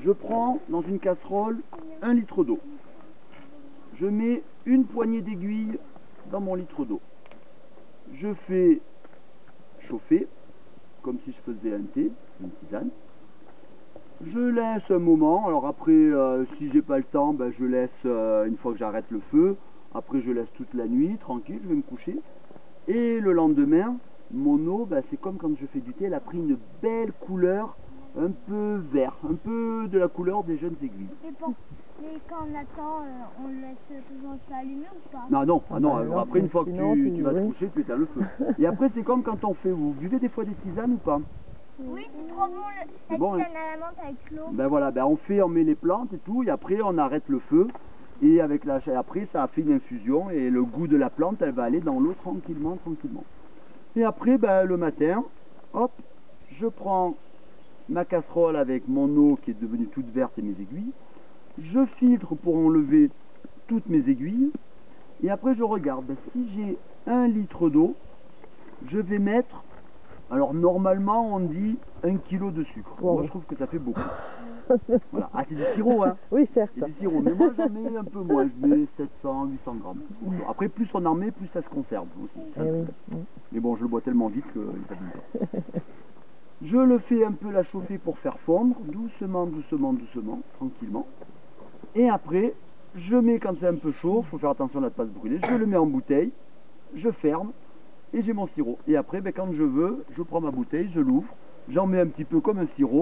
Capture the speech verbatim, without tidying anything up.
je prends dans une casserole un litre d'eau. Je mets une poignée d'aiguilles dans mon litre d'eau. Je fais chauffer, comme si je faisais un thé, une tisane. Je laisse un moment, alors après, euh, si j'ai pas le temps, ben, je laisse euh, une fois que j'arrête le feu. Après, je laisse toute la nuit, tranquille, je vais me coucher. Et le lendemain, mon eau, ben, c'est comme quand je fais du thé, elle a pris une belle couleur, un peu vert, un peu de la couleur des jeunes aiguilles. Et, bon, et quand on attend, euh, on laisse toujours ça allumé ou pas? Non, non, ah non, Ah, alors non, après, une fois que sinon, tu, tu- tu vas te oui. coucher, tu éteins le feu. Et après, c'est comme quand on fait, vous buvez des fois des tisanes ou pas? Oui, c'est trop bon, le, la Bon, tisane à la menthe avec l'eau. Ben voilà, ben on fait, on met les plantes et tout, et après on arrête le feu, et avec la, après ça a fait une infusion, et le goût de la plante, elle va aller dans l'eau tranquillement, tranquillement. Et après, ben, le matin, hop, je prends ma casserole avec mon eau qui est devenue toute verte et mes aiguilles, je filtre pour enlever toutes mes aiguilles, et après je regarde, ben, si j'ai un litre d'eau, je vais mettre, alors normalement on dit un kilo de sucre. Wow. Moi je trouve que ça fait beaucoup. Voilà. Ah, c'est du sirop, hein. Oui, certes. C'est du sirop, mais moi j'en mets un peu moins, je mets sept cents, huit cents grammes. Après, plus on en met, plus ça se conserve aussi. Eh oui. Mais bon, je le bois tellement vite qu'il s'abîme pas. Je le fais un peu la chauffer pour faire fondre, doucement, doucement, doucement, tranquillement. Et après, je mets, quand c'est un peu chaud, il faut faire attention à ne pas se brûler, je le mets en bouteille, je ferme, et j'ai mon sirop. Et après, ben, quand je veux, je prends ma bouteille, je l'ouvre, j'en mets un petit peu comme un sirop.